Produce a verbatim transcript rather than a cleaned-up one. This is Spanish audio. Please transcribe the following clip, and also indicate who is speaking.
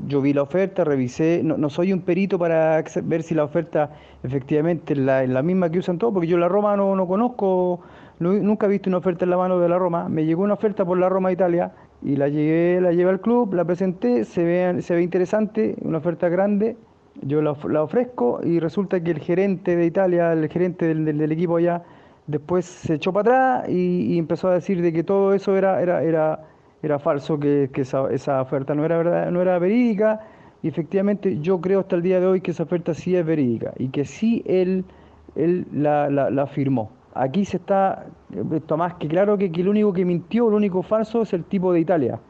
Speaker 1: yo vi la oferta, revisé, no, no soy un perito para ex- ver si la oferta efectivamente es la, es la misma que usan todos, porque yo la Roma no, no conozco, no- nunca he visto una oferta en la mano de la Roma. Me llegó una oferta por la Roma Italia y la llegué, la llevé al club, la presenté, se ve, se ve interesante, una oferta grande, yo la, of- la ofrezco y resulta que el gerente de Italia, el gerente del, del- del equipo allá, después se echó para atrás y, y empezó a decir de que todo eso era, era, era, era falso, que, que esa, esa oferta no era verdad, no era verídica. Y efectivamente yo creo hasta el día de hoy que esa oferta sí es verídica y que sí él, él la, la, la firmó. Aquí se está, está más que claro que, que el único que mintió, el único falso es el tipo de Italia.